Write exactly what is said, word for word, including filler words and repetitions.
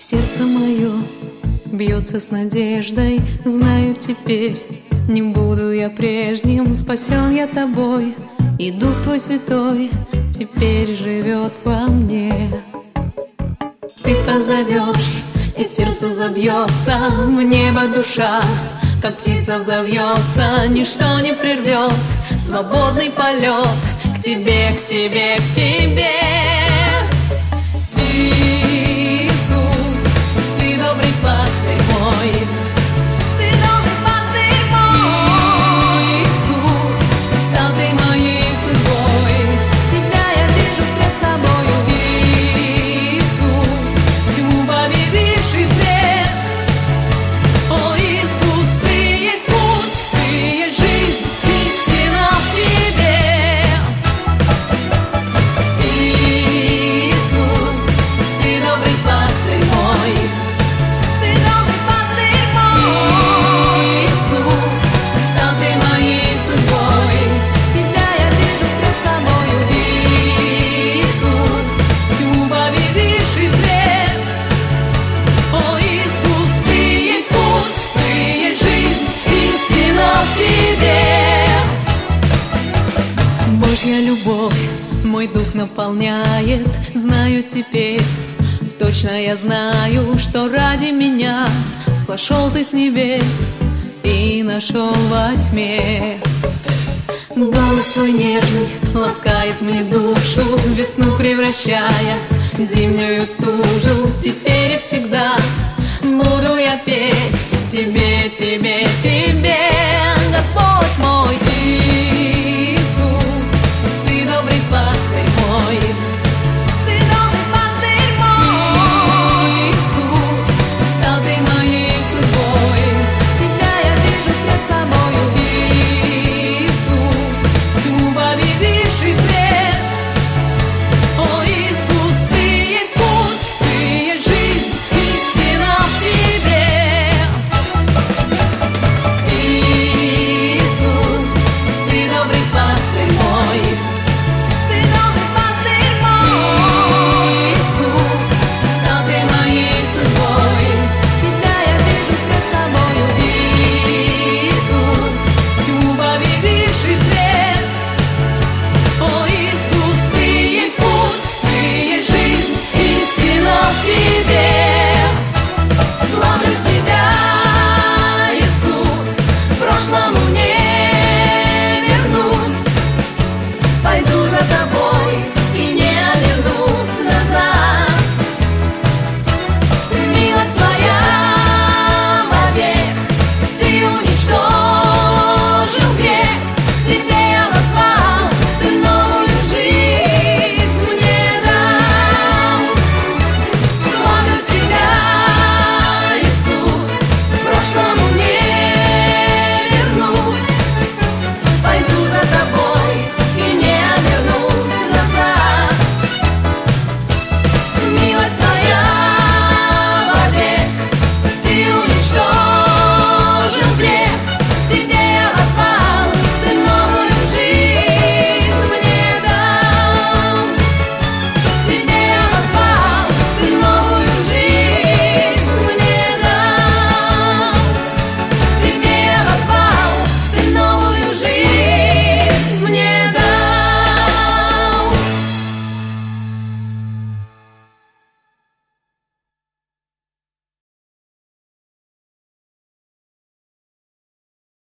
Сердце мое бьется с надеждой, знаю теперь, не буду я прежним, спасен я тобой, и Дух Твой Святой теперь живет во мне. Ты позовешь, и сердце забьется в небо душа, как птица взовьется, ничто не прервет свободный полет к тебе, к тебе, к тебе. Иисус, ты добрый пастырь мой, ты добрый пастырь мой. Иисус, стал ты моей судьбой, тебя я вижу пред собою. Иисус, тьму победивший свет. О, Иисус, ты есть путь, ты есть жизнь, истина в тебе. Иисус, ты добрый пастырь мой, ты добрый пастырь мой. Иисус, стал ты моей судьбой, тебя я вижу пред собою. Иисус, тьму победивший свет. О, Иисус, ты есть путь, ты есть жизнь, истина в тебе. Божья любовь мой дух наполняет, знаю теперь, точно я знаю, что ради меня сошел ты с небес и нашел во тьме. Голос твой нежный ласкает мне душу, весну превращая в зимнюю стужу. Теперь и всегда буду я петь тебе, тебе,